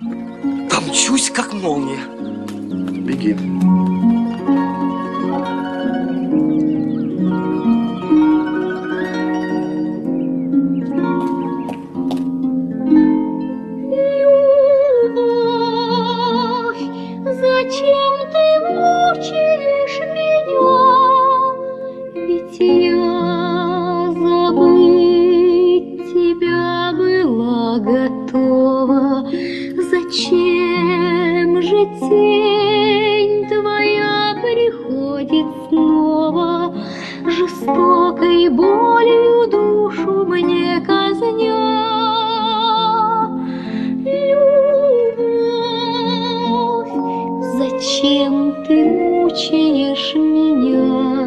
Там мчусь, как молния. Беги. Любовь, зачем ты мучаешь меня? Ведь я забыть тебя была готова. Зачем же тень твоя приходит снова, жестокой болью душу мне казня? Любовь, зачем ты мучаешь меня?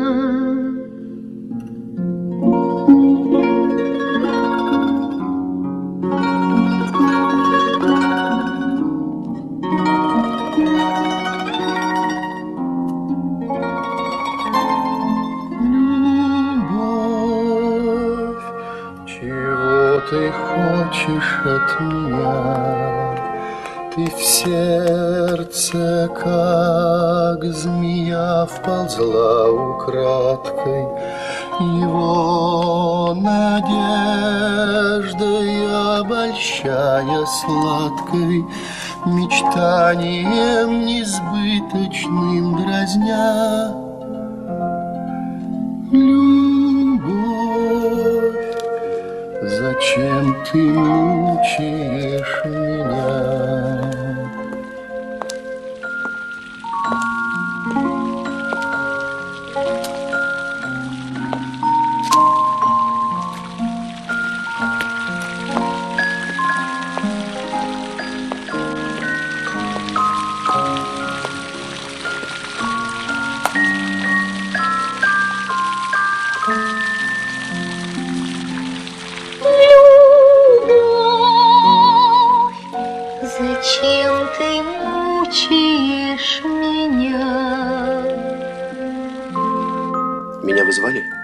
Любовь, чего ты хочешь от меня? Ты в сердце, как змея, вползла украдкой. Его надеждой обольщая сладкой, мечтанием несбыточным дразня. Любовь, зачем ты мучаешь меня? Любовь, зачем ты мучаешь меня? Меня вызвали?